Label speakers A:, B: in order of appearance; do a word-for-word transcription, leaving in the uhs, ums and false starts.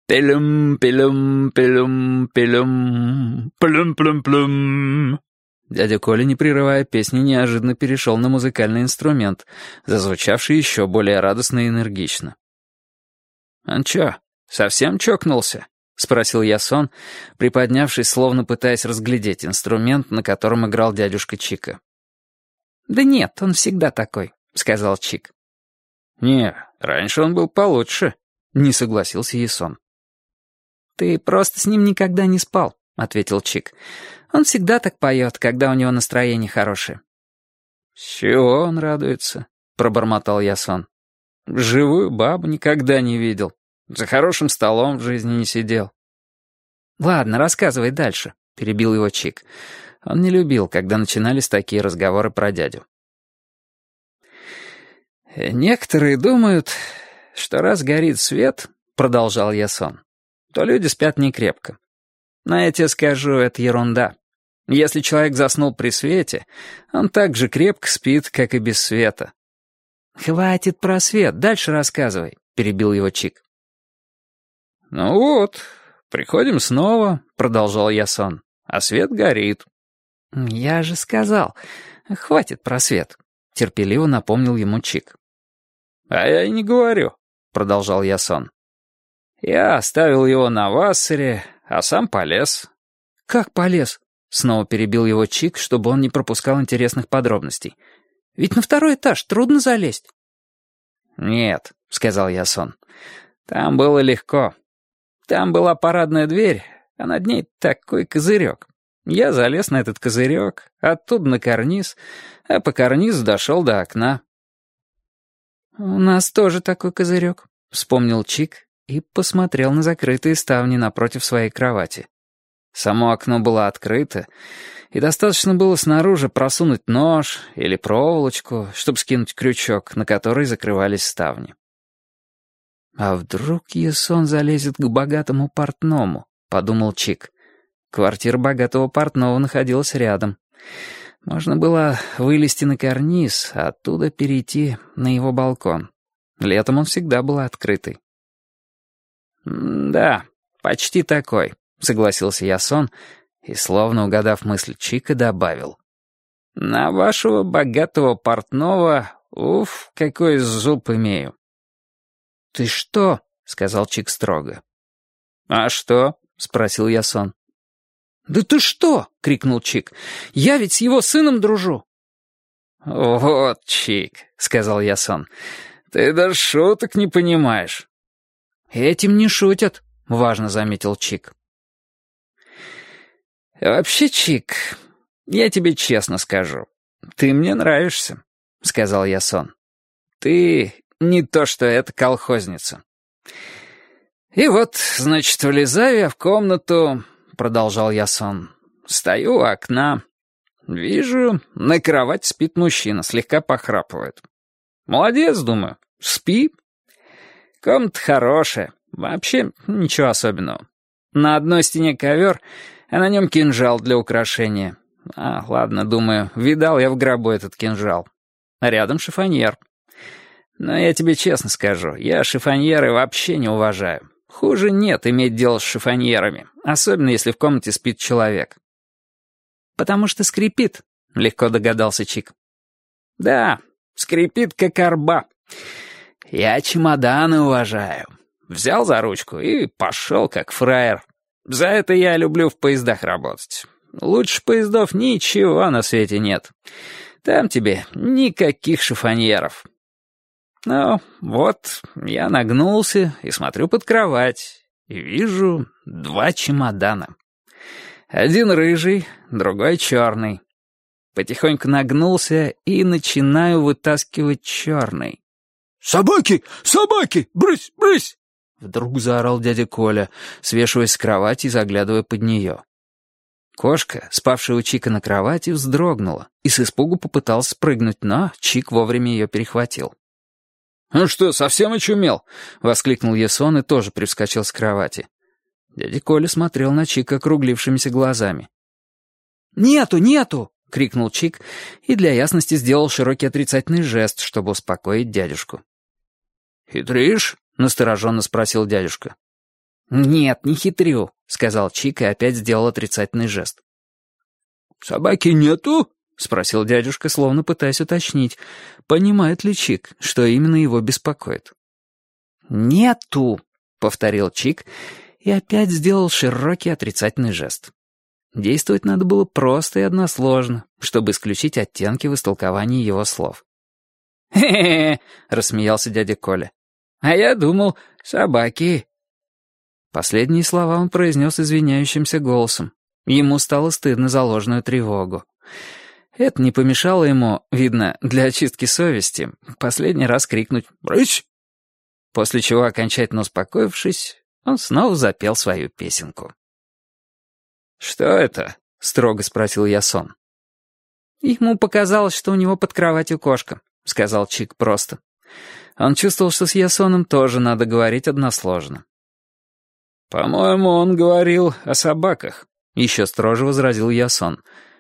A: Пилюм, пилюм, пилюм, пилюм, плюм-плюм-плюм. Дядя Коля, не прерывая песни, неожиданно перешел на музыкальный инструмент, зазвучавший еще более радостно и энергично. «Он чё, совсем чокнулся?» — спросил Ясон, приподнявшись, словно пытаясь разглядеть инструмент, на котором играл дядюшка Чика. «Да нет, он всегда такой», — сказал Чик. «Не, раньше он был получше», — не согласился Ясон. «Ты просто с ним никогда не спал», — ответил Чик. «Он всегда так поет, когда у него настроение хорошее». «С чего он радуется?» — пробормотал Ясон. «Живую бабу никогда не видел. За хорошим столом в жизни не сидел». «Ладно, рассказывай дальше», — перебил его Чик. Он не любил, когда начинались такие разговоры про дядю. «Некоторые думают, что раз горит свет, — продолжал Ясон, — то люди спят некрепко. Но я тебе скажу, это ерунда. Если человек заснул при свете, он так же крепко спит, как и без света». «Хватит про свет, дальше рассказывай», — перебил его Чик. «Ну вот, приходим снова, — продолжал Ясон, — а свет горит». «Я же сказал, хватит про свет», — терпеливо напомнил ему Чик. «А я и не говорю», — продолжал Ясон. «Я оставил его на вассере, а сам полез». «Как полез?» — снова перебил его Чик, чтобы он не пропускал интересных подробностей. «Ведь на второй этаж трудно залезть». «Нет», — сказал Ясон, — «там было легко. Там была парадная дверь, а над ней такой козырек. Я залез на этот козырек, оттуда на карниз, а по карнизу дошел до окна». «У нас тоже такой козырек», — вспомнил Чик и посмотрел на закрытые ставни напротив своей кровати. Само окно было открыто, и достаточно было снаружи просунуть нож или проволочку, чтобы скинуть крючок, на который закрывались ставни. «А вдруг Ясон залезет к богатому портному?» — подумал Чик. Квартира богатого портного находилась рядом. Можно было вылезти на карниз, а оттуда перейти на его балкон. Летом он всегда был открытый. «Да, почти такой», — согласился Ясон и, словно угадав мысль Чика, добавил. «На вашего богатого портного, уф, какой зуб имею». «Ты что?» — сказал Чик строго. «А что?» — спросил Ясон. «Да ты что?» — крикнул Чик. «Я ведь с его сыном дружу». «Вот, Чик», — сказал Ясон, — «ты даже шуток не понимаешь». «Этим не шутят», — важно заметил Чик. «Вообще, Чик, я тебе честно скажу, ты мне нравишься», — сказал Ясон. «Ты не то что эта колхозница». «И вот, значит, влезаю я в комнату», — продолжал Ясон. «Стою у окна. Вижу, на кровати спит мужчина, слегка похрапывает. Молодец, думаю, спи. Комната хорошая, вообще ничего особенного. На одной стене ковер, а на нем кинжал для украшения. А, ладно, думаю, видал я в гробу этот кинжал. А рядом шифоньер. Но я тебе честно скажу, я шифоньеры вообще не уважаю. Хуже нет иметь дело с шифоньерами, особенно если в комнате спит человек». «Потому что скрипит», — легко догадался Чик. «Да, скрипит как арба. Я чемоданы уважаю. Взял за ручку и пошел как фраер. За это я люблю в поездах работать. Лучше поездов ничего на свете нет. Там тебе никаких шифоньеров». Ну, вот, я нагнулся и смотрю под кровать, и вижу два чемодана. Один рыжий, другой черный. Потихоньку нагнулся и начинаю вытаскивать черный.
B: «Собаки! Собаки! Брысь! Брысь!»
A: Вдруг заорал дядя Коля, свешиваясь с кровати и заглядывая под нее. Кошка, спавшая у Чика на кровати, вздрогнула и с испугу попыталась спрыгнуть, но Чик вовремя ее перехватил.
B: «Ну что, совсем очумел?»
A: — воскликнул Ясон и тоже привскочил с кровати. Дядя Коля смотрел на Чика округлившимися глазами. «Нету, нету!» — крикнул Чик и для ясности сделал широкий отрицательный жест, чтобы успокоить дядюшку.
B: «Хитришь?»
A: — настороженно спросил дядюшка. «Нет, не хитрю», — сказал Чик и опять сделал отрицательный жест.
B: «Собаки нету?»
A: — спросил дядюшка, словно пытаясь уточнить, понимает ли Чик, что именно его беспокоит. «Нету», — повторил Чик и опять сделал широкий отрицательный жест. Действовать надо было просто и односложно, чтобы исключить оттенки в истолковании его слов. «Хе-хе-хе», — рассмеялся дядя Коля. «А я думал, собаки». Последние слова он произнес извиняющимся голосом. Ему стало стыдно за ложную тревогу. Это не помешало ему, видно, для очистки совести, последний раз крикнуть «Брысь!». После чего, окончательно успокоившись, он снова запел свою песенку. «Что это?» — строго спросил Ясон. «Ему показалось, что у него под кроватью кошка», — сказал Чик просто. Он чувствовал, что с Ясоном тоже надо говорить односложно. «По-моему, он говорил о собаках», — еще строже возразил Ясон.